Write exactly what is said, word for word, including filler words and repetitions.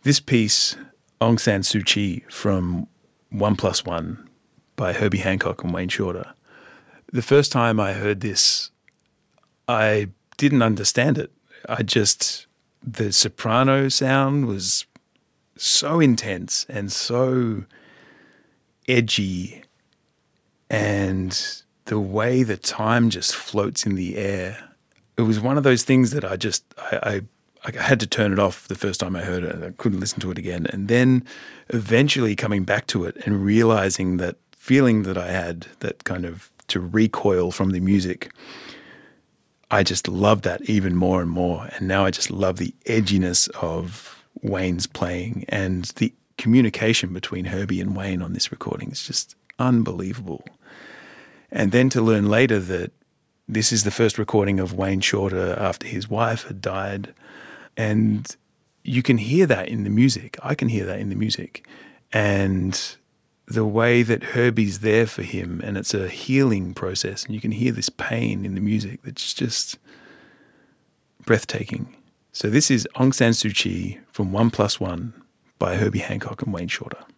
This piece, Aung San Suu Kyi from One Plus One by Herbie Hancock and Wayne Shorter. The first time I heard this, I didn't understand it. I just, the soprano sound was so intense and so edgy, and the way the time just floats in the air. It was one of those things that I just, I, I I had to turn it off the first time I heard it. I couldn't listen to it again. And then eventually coming back to it and realizing that feeling that I had, that kind of to recoil from the music, I just loved that even more and more. And now I just love the edginess of Wayne's playing, and the communication between Herbie and Wayne on this recording is just unbelievable. And then to learn later that this is the first recording of Wayne Shorter after his wife had died. And you can hear that in the music. I can hear that in the music. And the way that Herbie's there for him, and it's a healing process, and you can hear this pain in the music that's just breathtaking. So this is Aung San Suu Kyi from One Plus One by Herbie Hancock and Wayne Shorter.